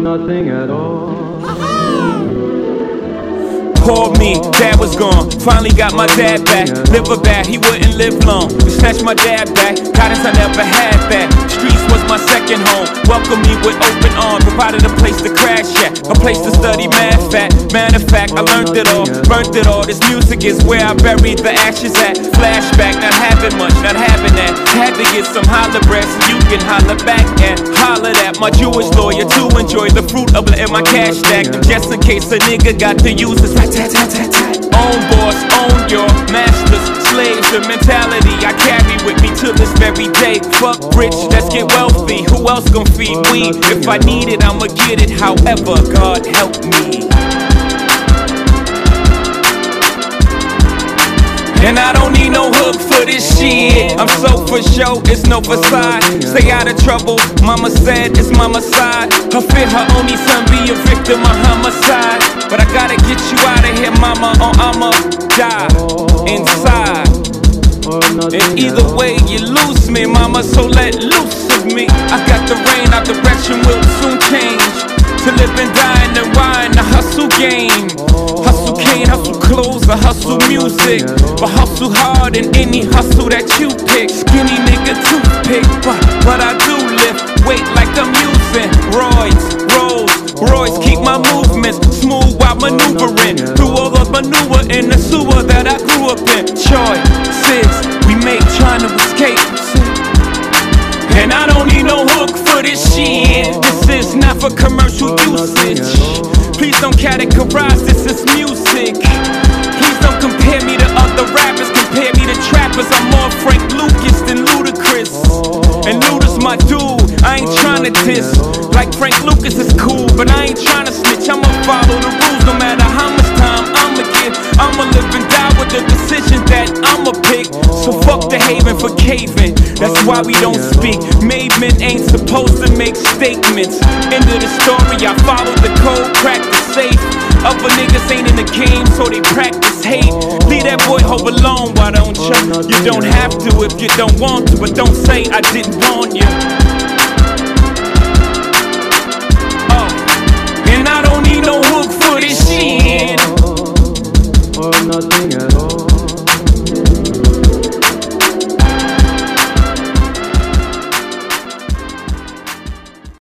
nothing at all. Poor me, dad was gone. Finally got my dad back. Liver bad, he wouldn't live long. We snatched my dad back. Guidance, I never had that. Streets was my second home. Welcomed me with open arms. Provided a place to crash at, a place to study math at. Matter of fact, I learned it all, burnt it all. This music is where I buried the ashes at. Flashback, not having much, not having that. Had to get some holler breath so you can holler back at. Hollered at my Jewish lawyer to enjoy the fruit of it in my cash stack. Just in case a nigga got to use this. Own boss, own your masters, slaves, the mentality I carry with me to this very day. Fuck rich, let's get wealthy. Who else gon' feed we? If I need it, I'ma get it. However, God help me. And I don't need no hook for this shit. I'm so for show, it's no facade. Stay out of trouble, mama said it's mama's side. Her fear her only son be a victim of homicide. But I gotta get you out of here, mama, or I'ma die inside. And either way you lose me, mama, so let loose of me. I got the rain, our direction will soon change. To live and die in the wine, the hustle game. Hustle cane, hustle clothes, I hustle music. But hustle hard in any hustle that you pick. Skinny nigga toothpick, but I do lift weight like I'm using Royce, keep my movements smooth while maneuvering through all the maneuver in the sewer that I grew up in. Choices we make trying to escape. And I don't need no hook for this shit. This is not for commercial usage. Please don't categorize this as music. Please don't compare me to other rappers. Compare me to trappers. I'm more Frank Lucas than Ludacris. And Luda's my dude, I ain't tryna diss. Like Frank Lucas is cool, but I ain't tryna snitch. I'ma follow the rules no matter how much time I'ma get. I'ma live and die with the decisions that I'ma pick. So fuck the haven for caving, that's why we don't speak. Made men ain't supposed to make statements. End of the story, I followed the code, cracked the safe. Other niggas ain't in the game, so they practice hate. Leave that boy home alone, why don't you? You don't have to if you don't want to, but don't say I didn't warn you. And I don't need no